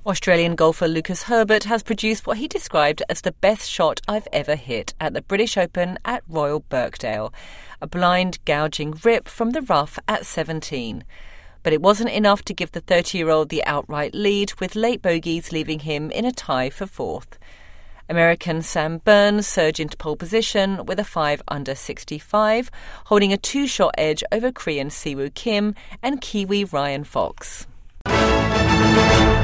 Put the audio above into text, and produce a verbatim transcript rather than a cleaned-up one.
Australian golfer Lucas Herbert has produced what he described as the best shot I've ever hit at the British Open at Royal Birkdale, a blind, gouging rip from the rough at seventeen. But it wasn't enough to give the thirty-year-old the outright lead, with late bogeys leaving him in a tie for fourth. American Sam Burns surged into pole position with a five under sixty-five, holding a two-shot edge over Korean Siwoo Kim and Kiwi Ryan Fox.